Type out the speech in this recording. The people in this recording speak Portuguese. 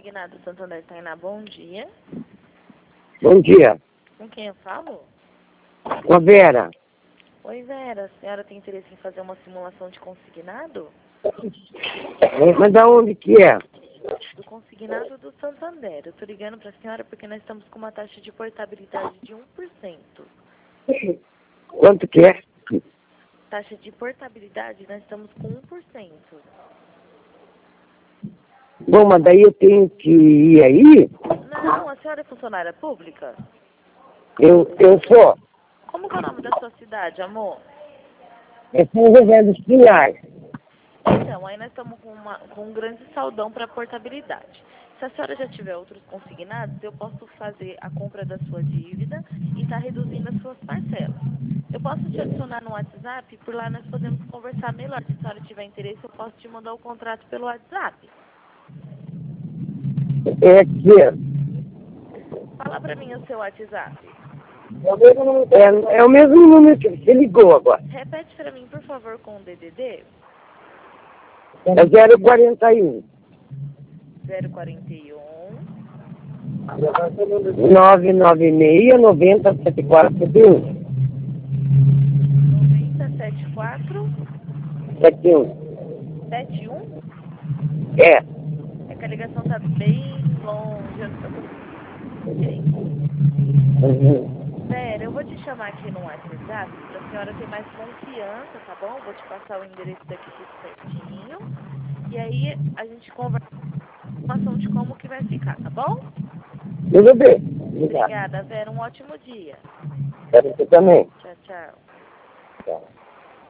consignado Santander Tainá, bom dia. Bom dia. Com quem eu falo? Com a Vera. Oi, Vera. A senhora tem interesse em fazer uma simulação de consignado? Mas da onde que é? Do consignado do Santander. Eu tô ligando pra senhora porque nós estamos com uma taxa de portabilidade de 1%. Quanto que é? Taxa de portabilidade, nós estamos com 1%. Bom, mas daí eu tenho que ir aí? Não, a senhora é funcionária pública? Eu sou. Como que é o nome da sua cidade, amor? É São José dos Pinhais. Então, aí nós estamos com um grande saldão para portabilidade. Se a senhora já tiver outros consignados, eu posso fazer a compra da sua dívida e estar reduzindo as suas parcelas. Eu posso te adicionar no WhatsApp, por lá nós podemos conversar melhor. Se a senhora tiver interesse, eu posso te mandar o contrato pelo WhatsApp. É que Fala para mim o seu WhatsApp. é o mesmo número que você ligou agora. Repete para mim, por favor, com o DDD. É 041 041 996 90 7471. 9074 71. 71. É. É que a ligação tá bem longe, eu não tô conseguindo. Vera, eu vou te chamar aqui no WhatsApp pra senhora ter mais confiança, tá bom? Vou te passar o endereço daqui tudo certinho. E aí a gente conversa de como que vai ficar, tá bom? Tudo bem. Obrigado. Obrigada, Vera. Um ótimo dia. Para você também. Tchau, tchau. Tchau.